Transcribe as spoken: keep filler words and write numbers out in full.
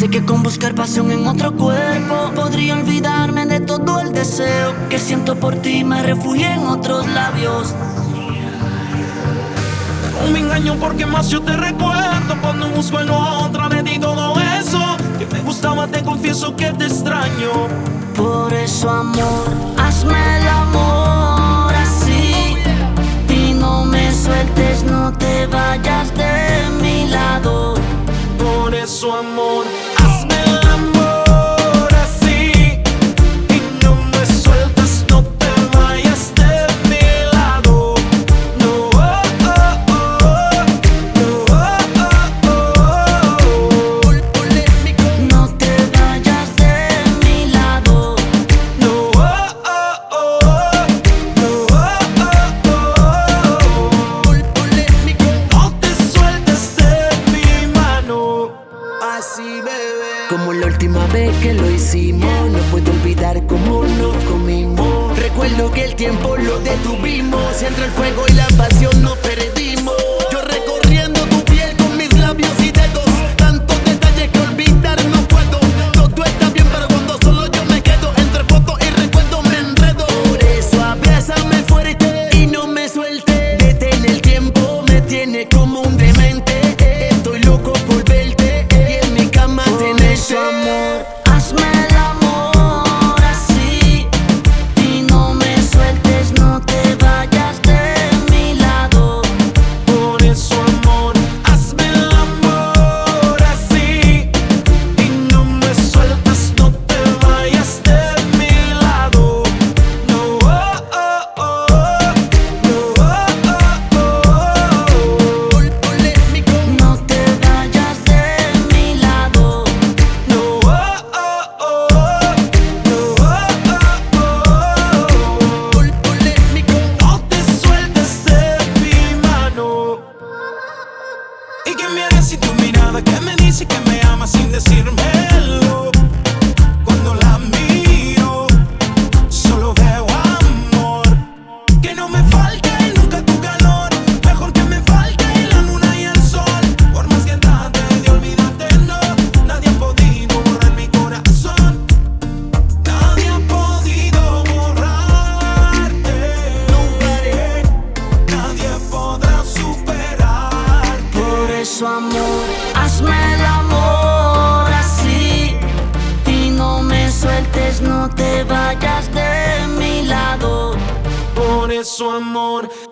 Sé que con buscar pasión en otro cuerpo podría olvidarme de todo el deseo que siento por ti, me refugié en otros labios. No me engaño porque más yo te recuerdo cuando busco en otra de ti todo eso que me gustaba, te confieso que te extraño. Por eso, amor, hazme el amor así y no me sueltes, no te vayas de mi lado. Por eso, amor, hazme el amor así y no me sueltes, no te vayas de mi lado. No, oh, oh, oh, no, oh, oh, oh. No te vayas de mi lado. No, oh, oh, oh, no, oh, oh, oh. No te sueltes de mi mano. Así, bebé. Como la última vez que lo hicimos, no puedo olvidar cómo nos comimos. Recuerdo que el tiempo lo detuvimos, entre el fuego y la pasión nos perdimos. Yo recorriendo tu piel con mis labios y dedos, tantos detalles que olvidar no puedo. Todo está bien, pero cuando solo yo me quedo, entre fotos y recuerdos me enredo. Por eso abrázame fuerte y no me suelte. Detén el tiempo, me tiene como un demente. Estoy loco por verte y en mi cama Por tenerte. eso, amor, hazme el amor así y no me sueltes, no te vayas de mi lado. Por eso, amor, hazme el amor así y no me sueltes, no te vayas de mi lado. No, oh, oh, oh, no, oh, oh, oh. No te vayas de mi lado. No, oh, oh, oh, no, oh, oh, oh. No te sueltes de mi mano. ¿Y qué me harás si tu mirada que me dice que me amas sin decírmelo? Cuando la miro, solo veo amor. Que no me falte nunca tu calor, mejor que me falte la luna y el sol. Por más que trate de olvidarte, no, nadie ha podido borrar mi corazón. Nadie ha podido borrarte. Nadie podrá superar. Por eso, amor, hazme el amor así y no me sueltes, no te vayas de mi lado. Por eso, amor,